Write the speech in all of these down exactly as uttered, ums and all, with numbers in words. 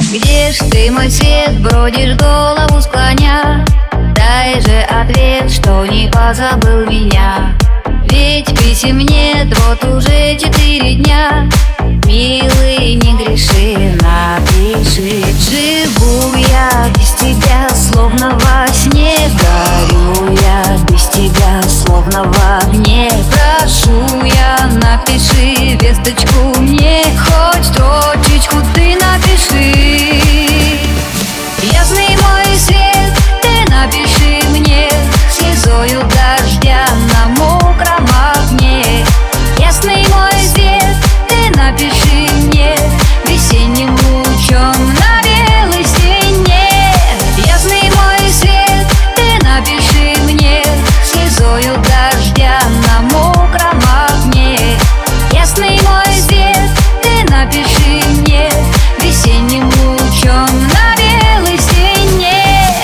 Где ж ты, мой свет, бродишь, голову склоня? Дай же ответ, что не позабыл меня. Ведь писем нет вот уже четыре дня. Милый, не греши, напиши. Живу я без тебя, словно во сне. Горю я без тебя, словно в огне. Прошу я, напиши весточку мне. Хоть строчечку ты напиши. Ясный мой свет, ты напиши мне слезою дождя на мокром окне. Ясный мой свет, ты напиши мне весенним лучом на белой стене. Ясный мой свет, ты напиши мне слезою дождя на мокром окне. Ясный мой свет, ты напиши мне весенним лучом на белой стене.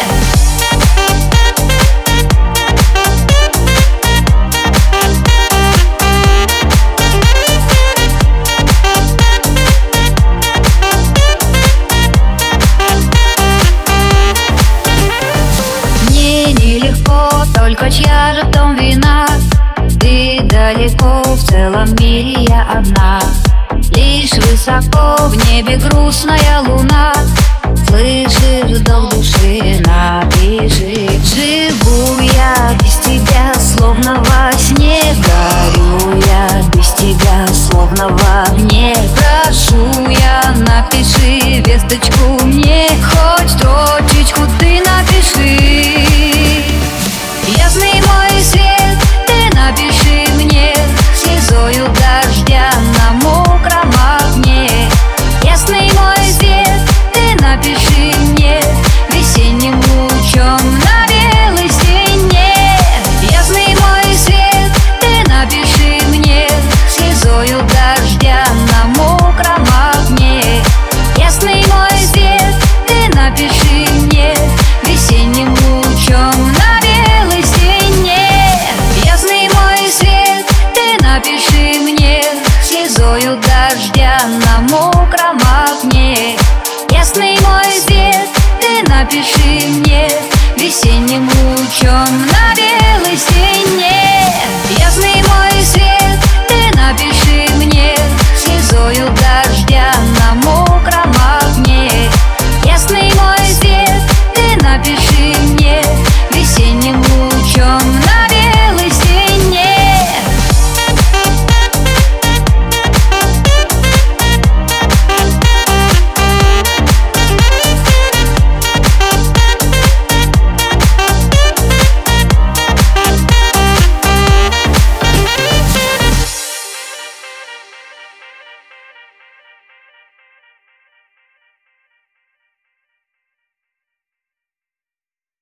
Мне нелегко, только чья же в том вина? Ты далеко, в целом мире я одна. Лишь высоко в небе грустная луна. Слышишь, долг души, напиши. Живу я без тебя, словно во сне. Горю я без тебя, словно в огне. Прошу я, напиши весточку мне. Хоть строчечку ты напиши. Ясный мой свет, ты напиши мне слезою дождя на мокром окне. Ясный мой свет, ты напиши мне весенним лучом на белой стене. Ясный мой свет, ты напиши мне слезою дождя на мокром окне. Ясный мой свет, ты напиши мне весенним лучом на белой стене. Ясный мой свет, ты напиши мне слезою дождя на мокром окне. Ясный мой свет, ты напиши мне весенним лучом на белой стене.